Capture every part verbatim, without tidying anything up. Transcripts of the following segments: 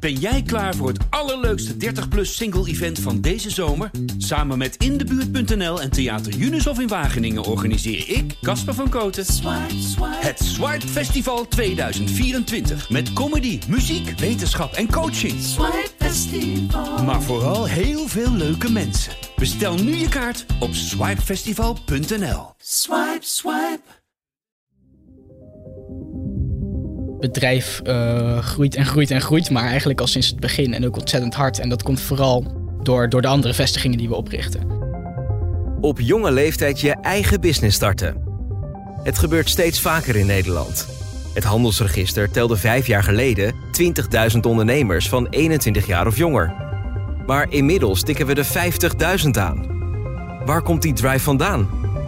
Ben jij klaar voor het allerleukste dertig plus single event van deze zomer? Samen met In de Buurt punt n l en Theater Junushof in Wageningen organiseer ik, Casper van Koten, Swipe, Swipe. Het Swipe Festival tweeduizend vierentwintig. Met comedy, muziek, wetenschap en coaching. Swipe Festival. Maar vooral heel veel leuke mensen. Bestel nu je kaart op swipe festival punt n l. Swipe, swipe. Het bedrijf uh, groeit en groeit en groeit, maar eigenlijk al sinds het begin en ook ontzettend hard. En dat komt vooral door, door de andere vestigingen die we oprichten. Op jonge leeftijd je eigen business starten. Het gebeurt steeds vaker in Nederland. Het handelsregister telde vijf jaar geleden twintigduizend ondernemers van eenentwintig jaar of jonger. Maar inmiddels tikken we de vijftigduizend aan. Waar komt die drive vandaan?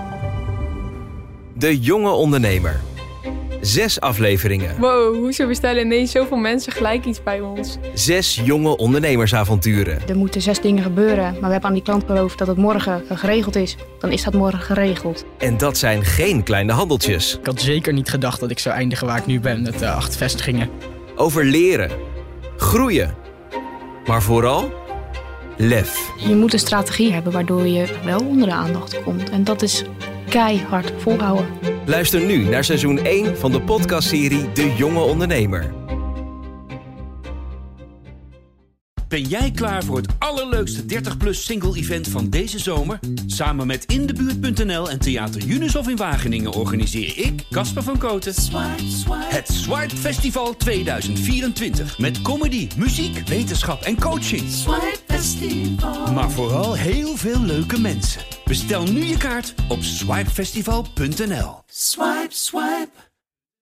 De Jonge Ondernemer. Zes afleveringen. Wow, hoezo bestellen ineens zoveel mensen gelijk iets bij ons? Zes jonge ondernemersavonturen. Er moeten zes dingen gebeuren, maar we hebben aan die klant beloofd dat het morgen geregeld is. Dan is dat morgen geregeld. En dat zijn geen kleine handeltjes. Ik had zeker niet gedacht dat ik zou eindigen waar ik nu ben, met uh, acht vestigingen. Over leren, groeien, maar vooral lef. Je moet een strategie hebben waardoor je wel onder de aandacht komt. En dat is keihard volhouden. Luister nu naar seizoen één van de podcastserie De Jonge Ondernemer. Ben jij klaar voor het allerleukste dertig plus single event van deze zomer? Samen met In de Buurt punt n l en Theater Junushof in Wageningen organiseer ik, Casper van Koten, Swipe, Swipe. Het Swipe Festival tweeduizend vierentwintig. Met comedy, muziek, wetenschap en coaching. Swipe Festival. Maar vooral heel veel leuke mensen. Bestel nu je kaart op swipe festival punt n l. Swipe, swipe.